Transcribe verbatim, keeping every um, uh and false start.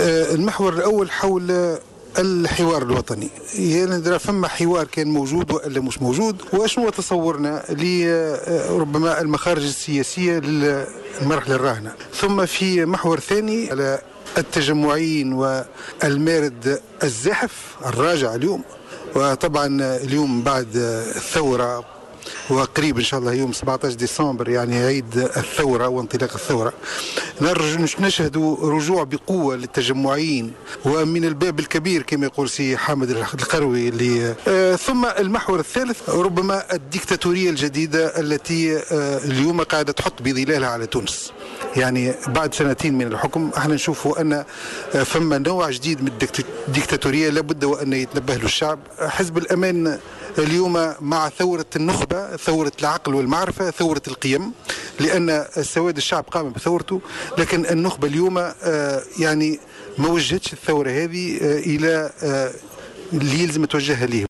المحور الأول حول الحوار الوطني. يعني فما حوار كان موجود ولا مش موجود، وشنو تصورنا لربما المخارج السياسية للمرحلة الراهنة. ثم في محور ثاني على التجمعين والمارد الزاحف الراجع اليوم، وطبعا اليوم بعد الثورة وقريب ان شاء الله يوم سبعة عشر ديسمبر يعني عيد الثوره وانطلاق الثوره، نشهد رجوع بقوه للتجمعين ومن الباب الكبير كما يقول سي حامد القروي اللي آه ثم المحور الثالث ربما الديكتاتوريه الجديده التي آه اليوم قاعده تحط بظلالها على تونس. يعني بعد سنتين من الحكم احنا نشوفوا ان فما نوع جديد من الديكتاتوريه لابد وان يتنبه له الشعب. حزب الامان اليوم مع ثوره النخبه، ثوره العقل والمعرفه، ثوره القيم، لان السواد الشعب قام بثورته، لكن النخبه اليوم يعني ما وجهتش الثوره هذه الى اللي يلزم توجهها ليه.